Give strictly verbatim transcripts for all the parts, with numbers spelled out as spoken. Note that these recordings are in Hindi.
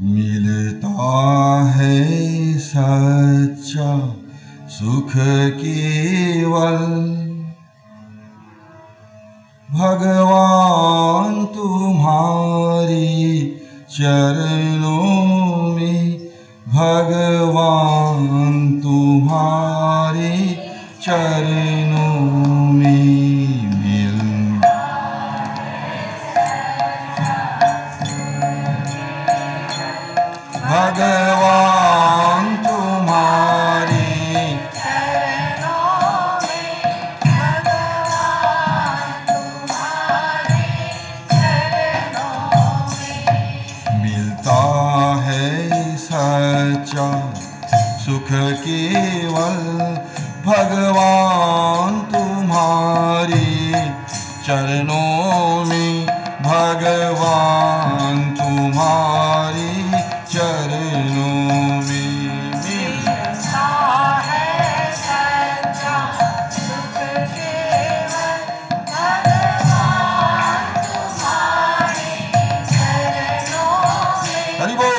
मिलता है सच्चा सुख केवल भगवान तुम्हारी चरणों में, भगवान तुम्हारे चरणों में मिल भगवान तुम्हारे चरणों में, भगवान तुम्हारे चरणों में मिलता है सच्चा सुख केवल भगवान तुम्हारे चरणों में, भगवान तुम्हारे चरणों में मिलता है सच्चा सुख केवल भगवान तुम्हारे चरणों में, हरि बोल।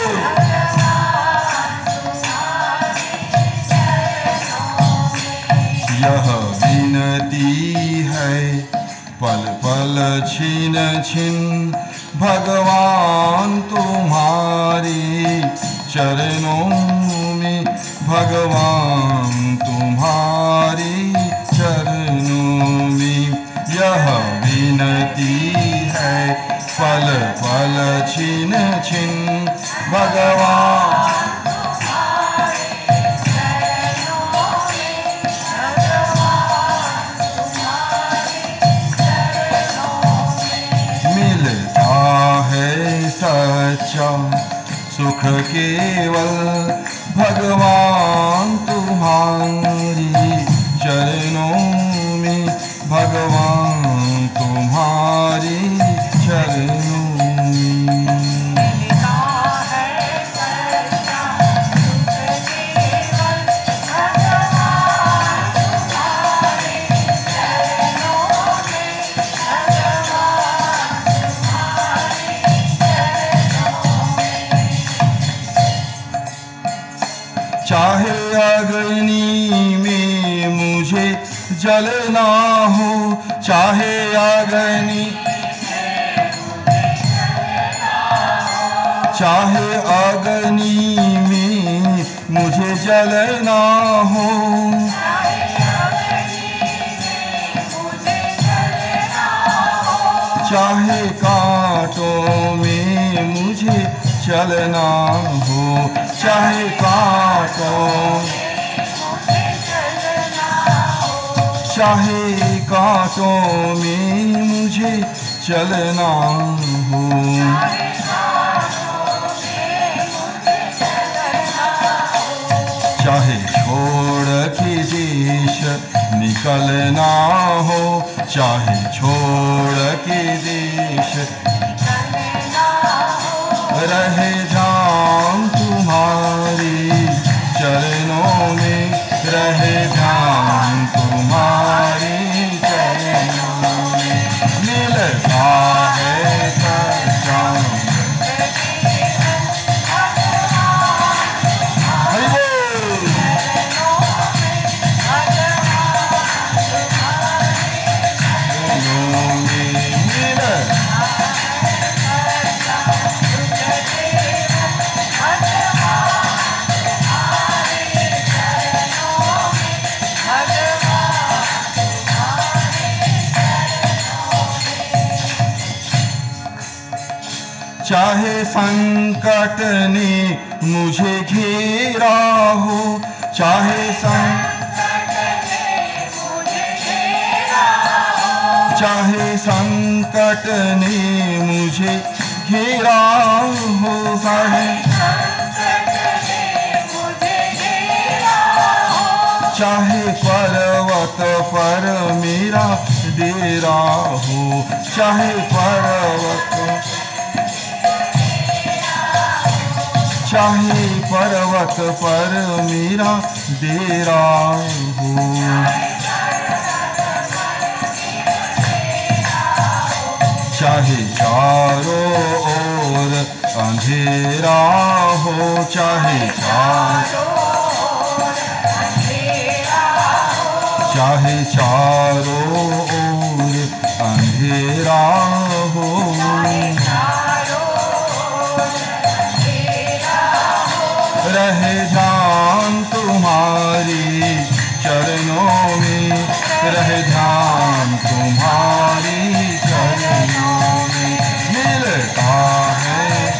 यह विनती है पल पल छिन छिन भगवान तुम्हारे चरणों में, भगवान तुम्हारे चरणों में यह विनती है पल पल छिन छिन भगवान सच्चा सुख केवल भगवान तुम्हारी चरणों में, भगवान तुम्हारी चरणों में मिलता है सच्चा सुख केवल भगवान तुम्हारे चरणों में, भगवान तुम्हारे चाहे अग्नि में मुझे जलना हो, चाहे अग्नि चाहे अग्नि में मुझे जलना हो, चाहे कांटों में मुझे चलना हो, चाहे कांटों चाहे कांटों में मुझे चलना हो, चाहे छोड़ के देश निकलना हो, चाहे छोड़ के देश रहे ध्यान तुम्हारी चरणों में, रहे ध्यान तुम्हारी चरणों में मिलता है सच्चा हरि बोल। चरणों में मिल चाहे संकट ने मुझे घेरा हो, चाहे संकट ने मुझे घेरा हो, चाहे संकट ने मुझे घेरा हो, चाहे चाहे पर्वत पर मेरा डेरा हो, चाहे पर्वत चाहे पर्वत पर मेरा डेरा हो, चाहे चारों ओर अंधेरा हो चाहे चारों चाहे चारों ओर अंधेरा हो, रहे ध्यान तुम्हारी चरणों में, रहे ध्यान तुम्हारी चरणों में। मिलता है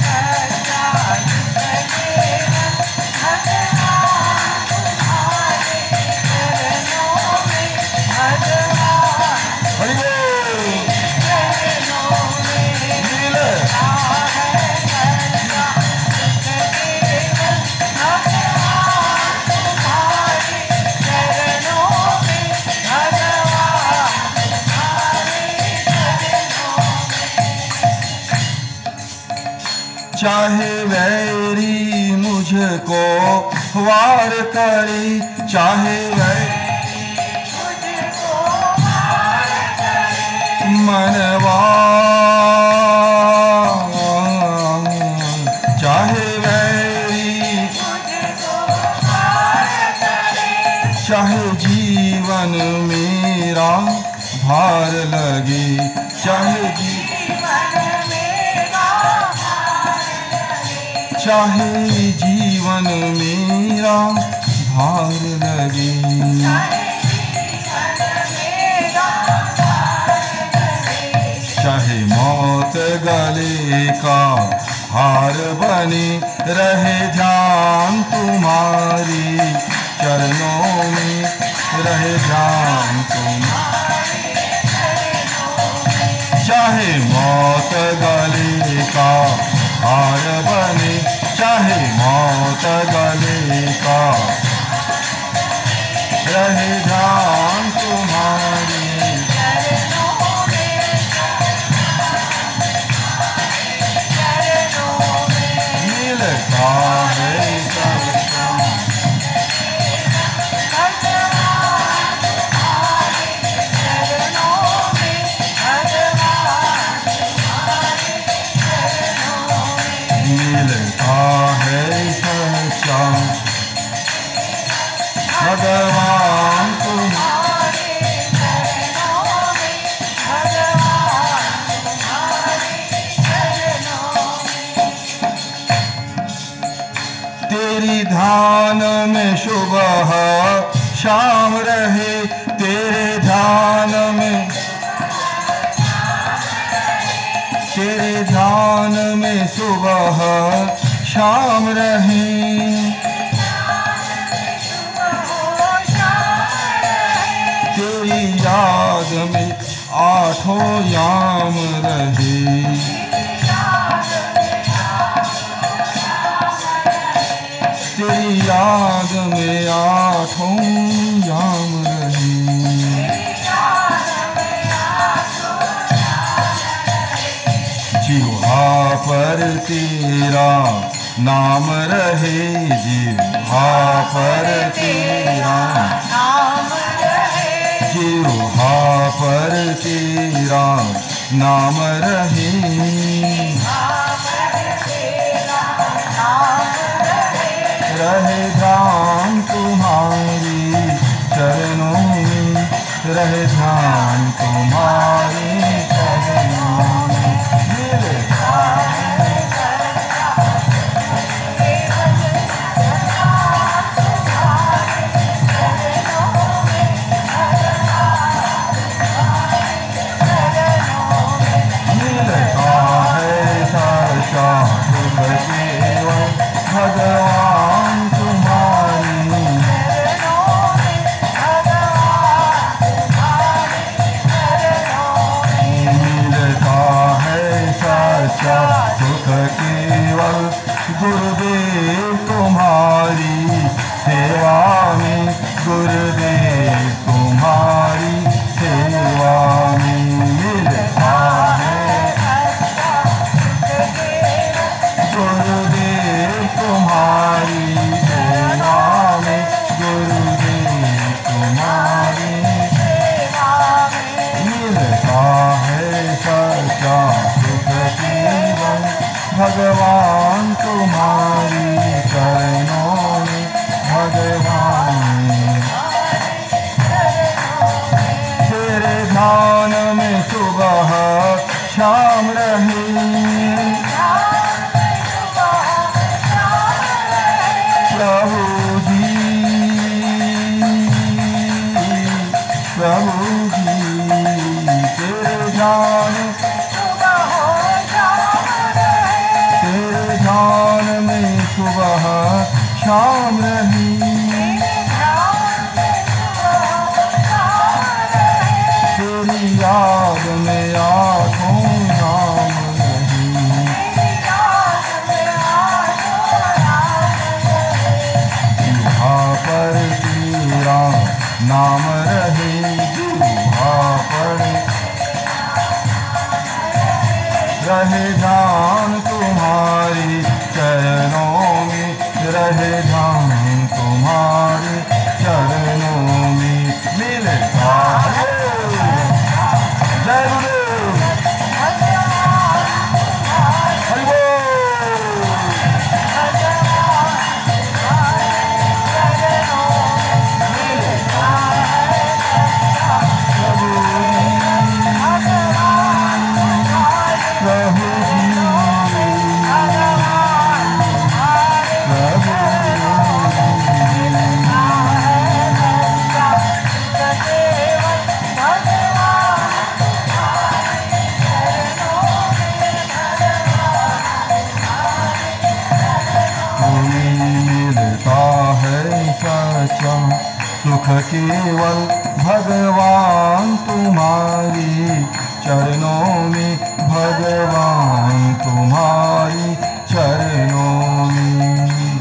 चाहे वैरी मुझको वार करे, चाहे वैरी मुझको वार करे, मनवा चाहे वैरी मुझको वार करे, चाहे जीवन मेरा भार लगे, चाहे चाहे जीवन मेरा भार लगे, चाहे मौत गले का हार बने, रहे ध्यान तुम्हारी चरणों में, रहे ध्यान तुम्हारी चरणों में। चाहे मौत गले का हार बने, चाहे मौत गले का, रहे ध्यान तुम्हारी चरणों में, मिलता है सबका मिलता है सच्चा भगवान तुम्हारे चरणों में, भगवान तुम्हारे चरणों में। तेरी ध्यान में सुबह शाम रहे, तेरे ध्यान में तेरे ध्यान में सुबह शाम रहे, तेरी याद में आठों याम रहे, तेरी याद में आठों याम रहे। जिह्वा पर तेरा नाम रहे, जिह्वा पर तेरा नाम रहे, जिह्वा पर तेरा नाम रहे, रहे ध्यान तुम्हारी चरणों में, रहे ध्यान तुम्हारी चरणों में। भगवान तुम्हारी मिलता है सच्चा सुख केवल गुरुदेव तुम्हारी सेवा में, गुरुदेव तुम्हारी सेवा में। मिलता है गुरुदेव तुम्हारी सेवा में, गुरुदेव तुम्हारी सेवा में। मिलता है सच्चा सुख केवल भगवान शाम रही, तेरी याद में आँखों नाम रही, दूहा पर तेरा नाम रहे, दूहा पर रहे जान तुम्हारी चरणों में, रहे जान तुम्हारे चरणों में मिलता है। जय गुरुदेव, हरि बोल। प्रभु मिलता है सच्चा सुख केवल भगवान तुम्हारी चरणों में, भगवान तुम्हारी चरणों में।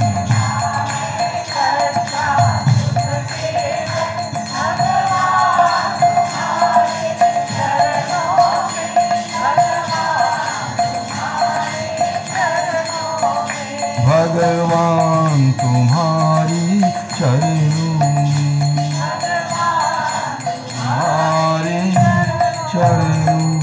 भगवान तुम्हारी चरणों में, तुम्हारी चरणों